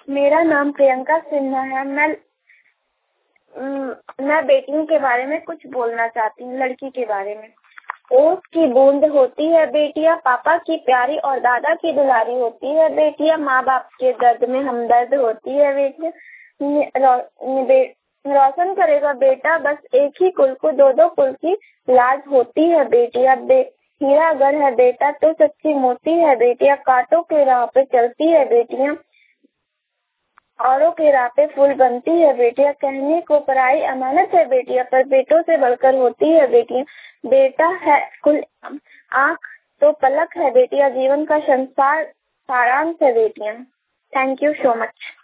मेरा नाम प्रियंका सिन्हा है। मैं बेटियों के बारे में कुछ बोलना चाहती हूँ। लड़की के बारे में। ओस की बूंद होती है बेटियां, पापा की प्यारी और दादा की दुलारी होती है बेटियां, माँ बाप के दर्द में हमदर्द होती है बेटियां। रोशन करेगा बेटा बस एक ही कुल को, दो दो कुल की लाज होती है बेटियां। हीरा अगर है बेटा तो सच्ची मोती है बेटियां, कांटों के राह पे चलती है बेटियां, औरों के राह पे फूल बनती है बेटियां। कहने को पराई अमानत है बेटियां, पर बेटों से बढ़कर होती है बेटियां। बेटा है कुल आँख तो पलक है बेटियां, जीवन का संसार सारांश है बेटियां। Thank you so much.